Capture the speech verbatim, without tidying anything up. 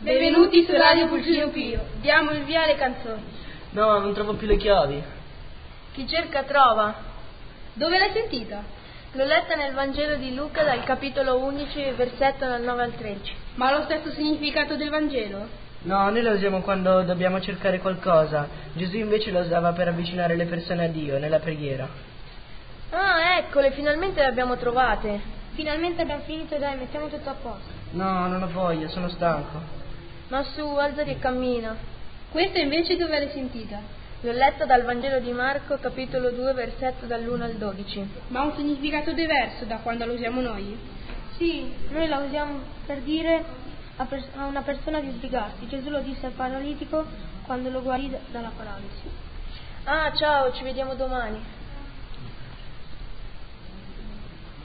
Benvenuti su Radio Pulcino Pio. Diamo il via alle canzoni. No, non trovo più le chiavi. Chi cerca trova. Dove l'hai sentita? L'ho letta nel Vangelo di Luca dal capitolo undici, versetto dal nove al tredici. Ma ha lo stesso significato del Vangelo? No, noi la usiamo quando dobbiamo cercare qualcosa. Gesù invece la usava per avvicinare le persone a Dio nella preghiera. Ah, eccole, finalmente le abbiamo trovate. Finalmente abbiamo finito, dai, mettiamo tutto a posto. No, non ho voglia, sono stanco. Ma su, alzati e cammina. Questa invece dove l'hai sentita? L'ho letta dal Vangelo di Marco, capitolo due, versetto dall'uno al dodici. Ma ha un significato diverso da quando la usiamo noi? Sì, noi la usiamo per dire a, pers- a una persona di sbrigarsi. Gesù lo disse al paralitico quando lo guarì d- dalla paralisi. Ah, ciao, ci vediamo domani.